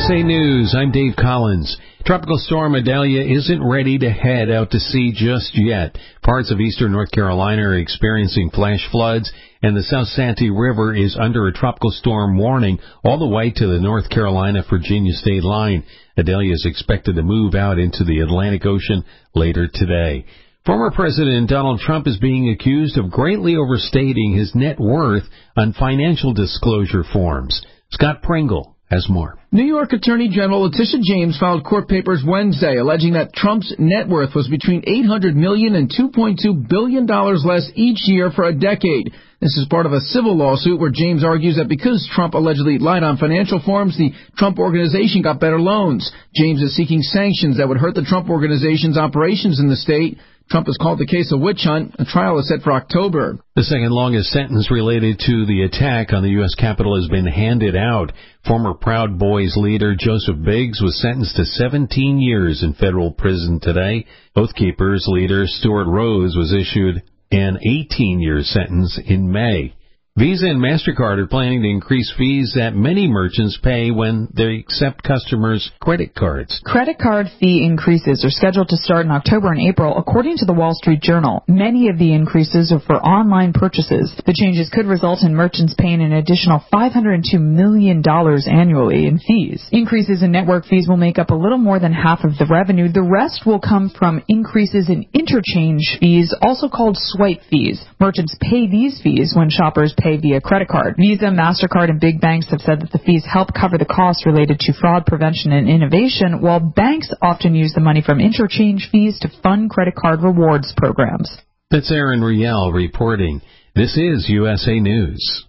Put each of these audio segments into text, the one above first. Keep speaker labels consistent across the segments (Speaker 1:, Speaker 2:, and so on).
Speaker 1: USA News, I'm Dave Collins. Tropical storm Idalia isn't ready to head out to sea just yet. Parts of eastern North Carolina are experiencing flash floods, and the South Santee River is under a tropical storm warning all the way to the North Carolina-Virginia state line. Idalia is expected to move out into the Atlantic Ocean later today. Former President Donald Trump is being accused of greatly overstating his net worth on financial disclosure forms. Scott Pringle has more.
Speaker 2: New York Attorney General Letitia James filed court papers Wednesday alleging that Trump's net worth was between $800 million and $2.2 billion less each year for a decade. This is part of a civil lawsuit where James argues that because Trump allegedly lied on financial forms, the Trump Organization got better loans. James is seeking sanctions that would hurt the Trump Organization's operations in the state. Trump has called the case a witch hunt. A trial is set for October.
Speaker 1: The second longest sentence related to the attack on the U.S. Capitol has been handed out. Former Proud Boys leader Joseph Biggs was sentenced to 17 years in federal prison today. Oath Keepers leader Stuart Rose was issued an 18-year sentence in May. Visa and MasterCard are planning to increase fees that many merchants pay when they accept customers' credit cards.
Speaker 3: Credit card fee increases are scheduled to start in October and April, according to the Wall Street Journal. Many of the increases are for online purchases. The changes could result in merchants paying an additional $502 million annually in fees. Increases in network fees will make up a little more than half of the revenue. The rest will come from increases in interchange fees, also called swipe fees. Merchants pay these fees when shoppers pay via credit card. Visa, MasterCard, and big banks have said that the fees help cover the costs related to fraud prevention and innovation, while banks often use the money from interchange fees to fund credit card rewards programs.
Speaker 1: That's Aaron Riel reporting. This is USA News.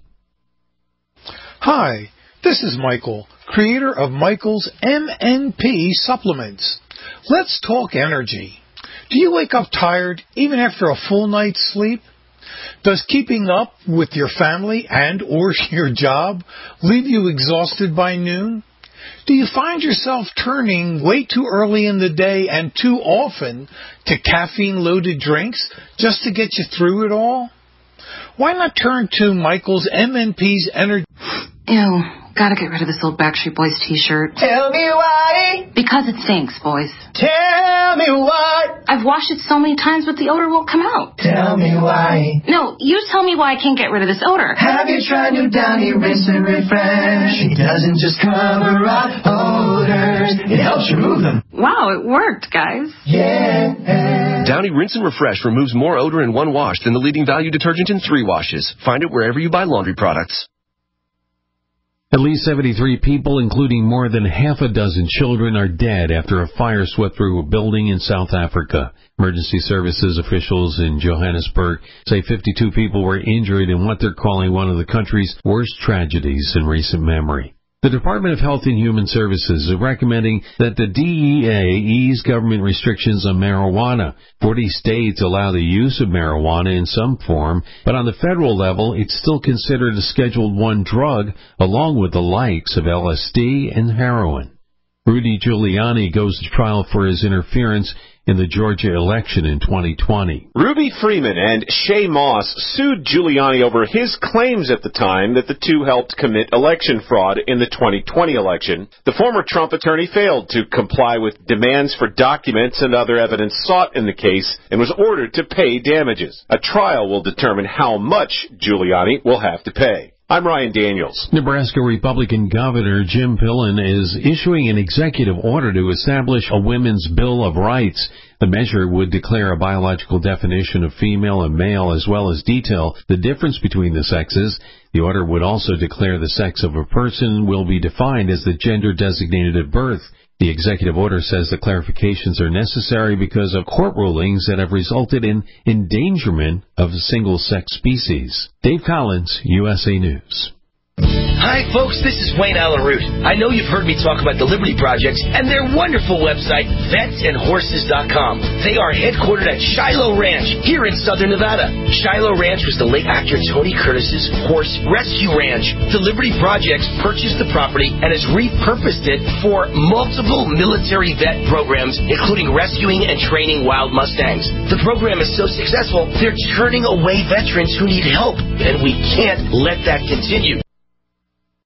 Speaker 4: Hi, this is Michael, creator of Michael's MNP supplements. Let's talk energy. Do you wake up tired even after a full night's sleep? Does keeping up with your family and or your job leave you exhausted by noon? Do you find yourself turning way too early in the day and too often to caffeine-loaded drinks just to get you through it all? Why not turn to Michael's MNP's Energy...
Speaker 5: Ew, gotta get rid of this old Backstreet Boys t-shirt.
Speaker 6: Tell me why.
Speaker 5: Because it stinks, boys.
Speaker 6: Tell me why.
Speaker 5: I've washed it so many times, but the odor won't come out.
Speaker 6: Tell me why.
Speaker 5: No, you tell me why I can't get rid of this odor.
Speaker 6: Have you tried new Downy Rinse and Refresh? It doesn't just cover up odors, it helps remove them.
Speaker 5: Wow, it worked, guys.
Speaker 6: Yeah.
Speaker 7: Downy Rinse and Refresh removes more odor in one wash than the leading value detergent in 3 washes. Find it wherever you buy laundry products.
Speaker 1: At least 73 people, including more than half a dozen children, are dead after a fire swept through a building in South Africa. Emergency services officials in Johannesburg say 52 people were injured in what they're calling one of the country's worst tragedies in recent memory. The Department of Health and Human Services is recommending that the DEA ease government restrictions on marijuana. 40 states allow the use of marijuana in some form, but on the federal level, it's still considered a Scheduled I drug, along with the likes of LSD and heroin. Rudy Giuliani goes to trial for his interference in the Georgia election in 2020.
Speaker 8: Ruby Freeman and Shay Moss sued Giuliani over his claims at the time that the two helped commit election fraud in the 2020 election. The former Trump attorney failed to comply with demands for documents and other evidence sought in the case and was ordered to pay damages. A trial will determine how much Giuliani will have to pay. I'm Ryan Daniels.
Speaker 1: Nebraska Republican Governor Jim Pillen is issuing an executive order to establish a Women's Bill of Rights. The measure would declare a biological definition of female and male, as well as detail the difference between the sexes. The order would also declare the sex of a person will be defined as the gender designated at birth. The executive order says the clarifications are necessary because of court rulings that have resulted in endangerment of single-sex species. Dave Collins, USA News.
Speaker 9: Hi, folks. This is Wayne Alaroot. I know you've heard me talk about the Liberty Projects and their wonderful website, vetsandhorses.com. They are headquartered at Shiloh Ranch here in southern Nevada. Shiloh Ranch was the late actor Tony Curtis's horse rescue ranch. The Liberty Projects purchased the property and has repurposed it for multiple military vet programs, including rescuing and training wild Mustangs. The program is so successful, they're turning away veterans who need help, and we can't let that continue.